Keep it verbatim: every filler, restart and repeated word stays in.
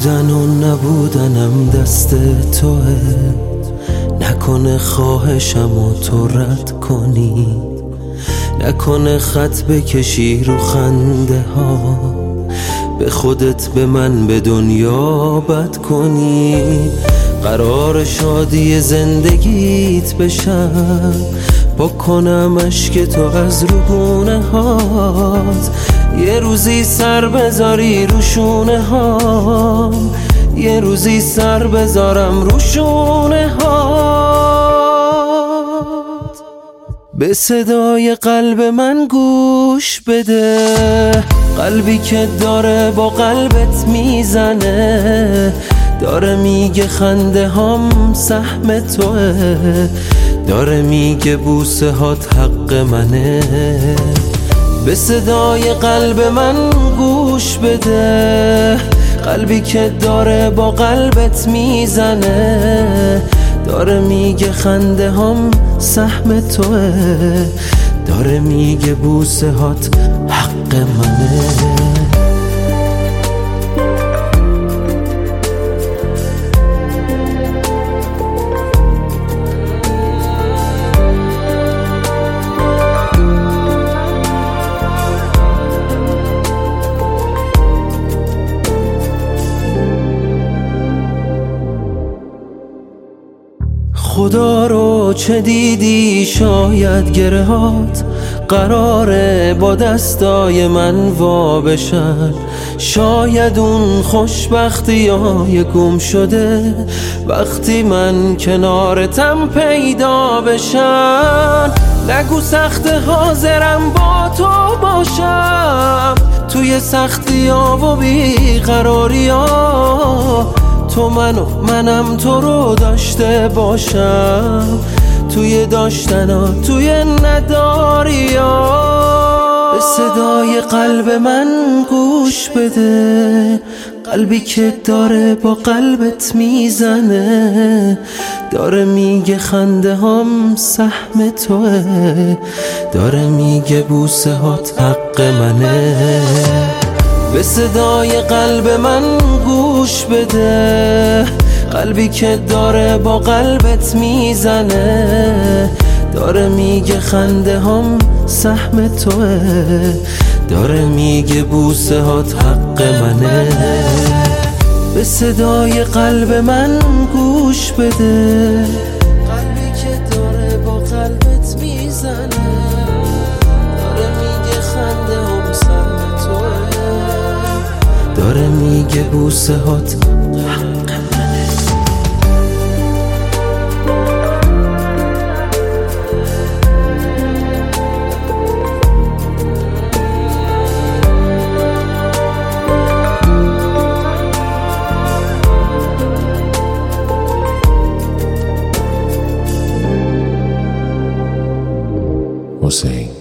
بودن و نبودنم دست توه، نکنه خواهشم و تو رد کنی، نکنه خط بکشی رو خنده ها، به خودت به من به دنیا بد کنی. قرار شادی زندگیت بشم، با کنم اشک تو از روگونه هات، یه روزی سر بذاری رو شونه هام، یه روزی سر بذارم رو شونه هات. به صدای قلب من گوش بده، قلبی که داره با قلبت میزنه، داره میگه خنده هام سهم توه، داره میگه بوسه هات حق منه. به صدای قلب من گوش بده، قلبی که داره با قلبت میزنه، داره میگه خنده هام سهم توه، داره میگه بوسه هات حق منه. خدا رو چه دیدی شاید گرهات قراره با دستای من وا بشن، شاید اون خوشبختی های گم شده وقتی من کنارتم پیدا بشن. نگو سخت حاضرم با تو باشم توی سختی ها و بیقراری ها، تو منو منم تو رو داشته باشم توی داشتنا توی نداری ها. به صدای قلب من گوش بده، قلبی که داره با قلبت میزنه، داره میگه خنده هام سهم توه، داره میگه بوسه هات حق منه. به صدای قلب من گوش بده، قلبی که داره با قلبت میزنه، داره میگه خنده هام سهم توه، داره میگه بوسه هات حق منه. به صدای قلب من گوش بده، قلبی که داره با قلبت میزنه، داره میگه خنده هام سهم توه، داره میگه بوسه هات حق منه. حسین